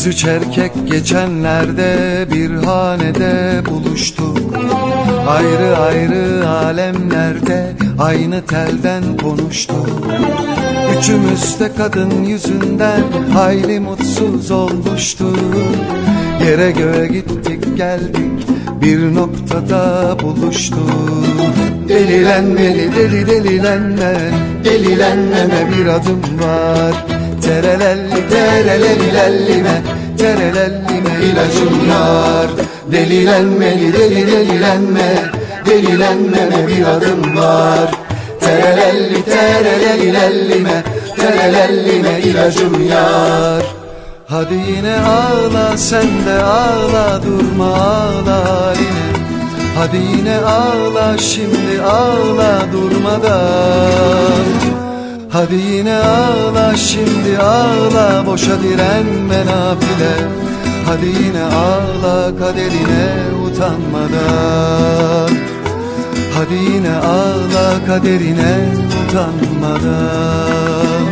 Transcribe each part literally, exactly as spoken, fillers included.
Biz üç erkek geçenlerde bir hanede buluştuk. Ayrı ayrı alemlerde aynı telden konuştuk. Üçümüz de kadın yüzünden hayli mutsuz olmuştuk. Yere göğe gittik geldik, bir noktada buluştuk. Delilenmeli deli delilenme, delilenmeme bir adım var. Terelelli terelellime, terelellime ilacım yar. Delilenmeli deli delilenme, delilenmeme bir adım var. Terelelli terelellime, terelellime ilacım yar. Hadi yine ağla sen de ağla, durma ağla yine. Hadi yine ağla şimdi ağla durmadan. Hadi yine ağla şimdi ağla, boşa direnme nafile. Hadi yine ağla kaderine utanmadan. Hadi yine ağla kaderine utanmadan.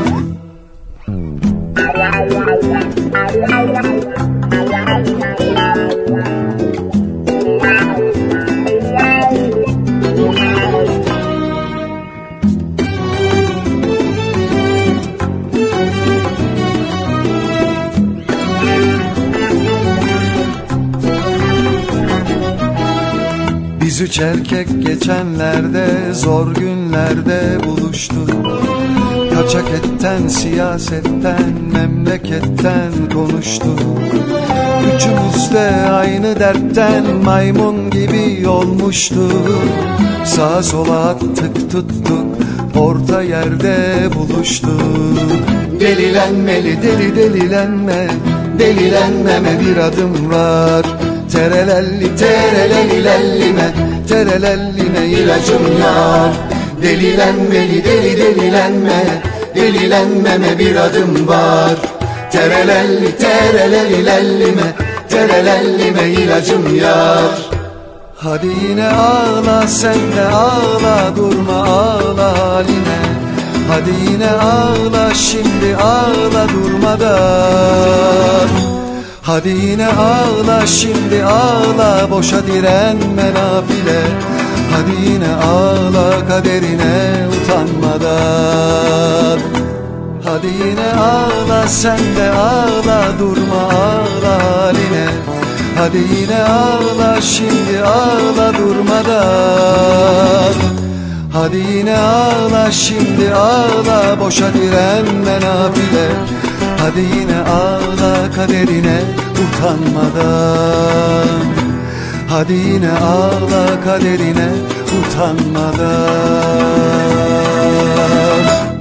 Biz üç erkek geçenlerde zor günlerde buluştuk. Kaçak etten, siyasetten, memleketten konuştuk. Üçümüz de aynı dertten maymun gibi olmuştuk. Sağa sola attık tuttuk, orta yerde buluştuk. Delilenmeli deli delilenme, delilenmeme bir adım var. Terelelli terelellime, terelellime ilacım yar. Delilenmeli deli delilenme, delilenmeme bir adım var. Terelelli terelellime, terelellime ilacım yar. Hadi yine ağla sen de ağla, durma ağla haline. Hadi yine ağla şimdi ağla durmadan. Hadi yine ağla şimdi ağla, boşa direnme nafile. Hadi yine ağla kaderine utanmadan. Hadi yine ağla sen de ağla, durma ağla haline. Hadi yine ağla şimdi ağla durmadan. Hadi yine ağla şimdi ağla, boşa direnme nafile. Hadi yine ağla kaderine utanmadan. Hadi yine ağla kaderine utanmadan.